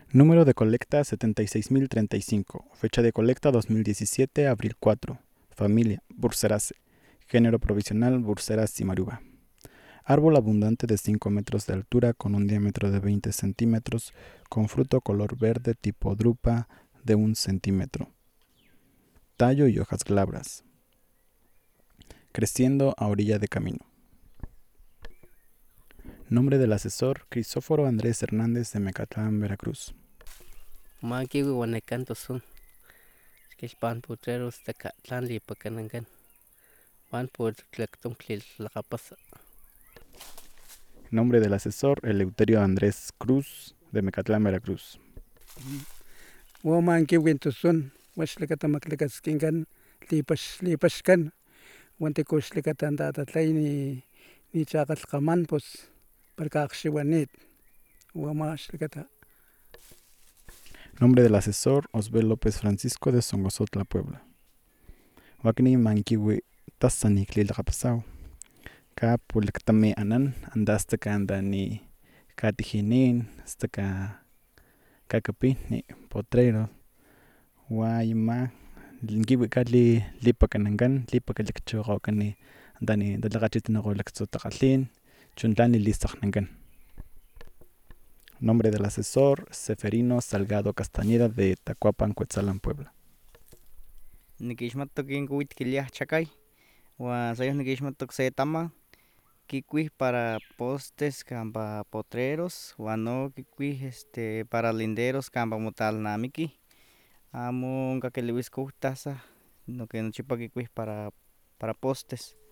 Número de colecta 76.035. Fecha de colecta 2017, abril 4. Familia, Burseraceae. Género provisional, Bursera cimaruba. Árbol abundante de 5 metros de altura con un diámetro de 20 centímetros, con fruto color verde tipo drupa de 1 centímetro. Tallo y hojas glabras. Creciendo a orilla de camino. Nombre del asesor, Crisóforo Andrés Hernández de Mecatlán, Veracruz. Mankiwi wanakanto sun. Kishpan putreros de Catlán lipakanangan. Van por tlectum clil la capasa. Nombre del asesor, Eleuterio Andrés Cruz de Mecatlán, Veracruz. Mankiwi sun. Washlekatamaklekaskingan. Lipashkan. Wantikushlekatandatatlay ni chaqalqaman pues parkaqxiwanit. Mashlekata. Nombre del asesor, Osbel López Francisco de Songosotla, Puebla. Wakni mankiwi tasani klilqapasao. Ka pulktami anan andastaka andani katijinin staka kakapihni potrero guayma linkiwi kali lipakanangan lipakalikchoqokani andani dalaqachitinoqolaktzotaqalin chuntlani listaqnangan. Nombre del asesor, Seferino Salgado Castañeda de Tacuapan, Cuetzalan, Puebla. Nikixmatok inkuit kiliah chakay. Wan sayos nikixmatok se tama. Kikuih para postes kampa potreros. Wan no kikuih para linderos kampa motalnamiki. Amo onkakiliuis kuhtasa. No que nochipa kikuih para postes.